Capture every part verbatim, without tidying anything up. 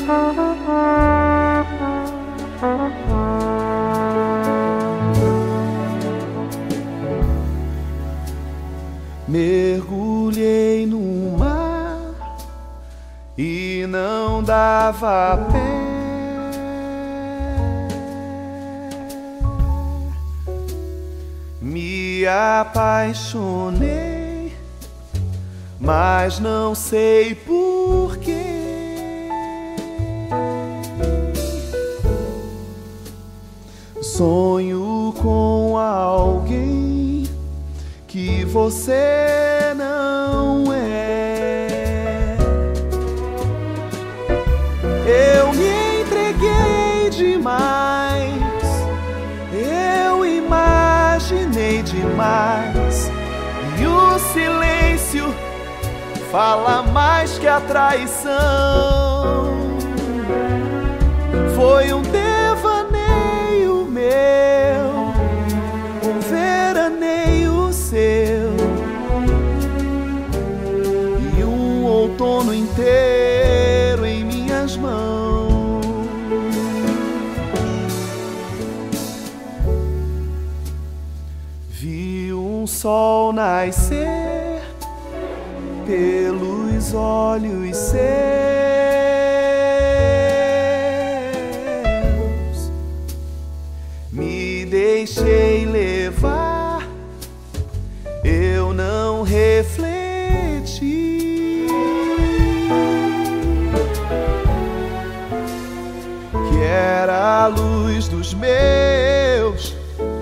Mergulhei no mar e não dava pé. Me apaixonei, mas não sei porquê. Sonho com alguém que você não é. Eu me entreguei demais, eu imaginei demais, e o silêncio fala mais que a traição. Foi um devaneio meu, um veraneio seu, e um outono inteiro em minhas mãos. Vi um sol nascer pelos olhos seus, me deixei levar, eu não refleti que era a luz dos meus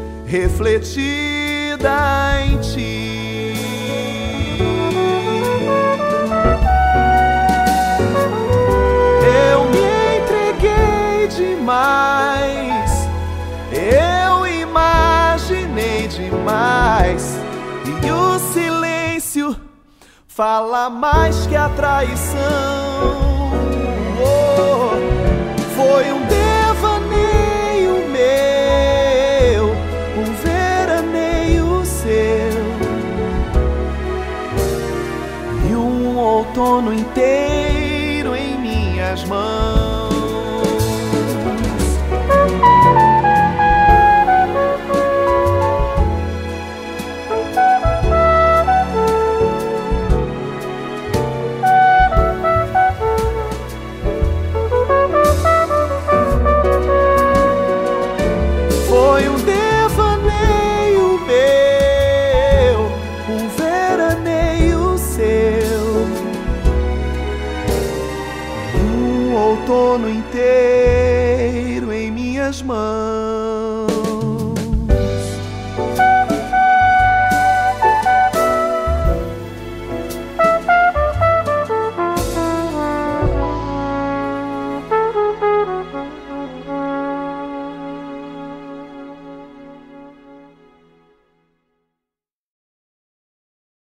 refletida em ti. Eu me entreguei demais, eu imaginei demais, e o silêncio fala mais que a traição. Oh, foi um devaneio meu, um veraneio seu, e um outono inteiro em minhas mãos. Foi um devaneio meu, um veraneio seu, um outono inteiro em minhas mãos.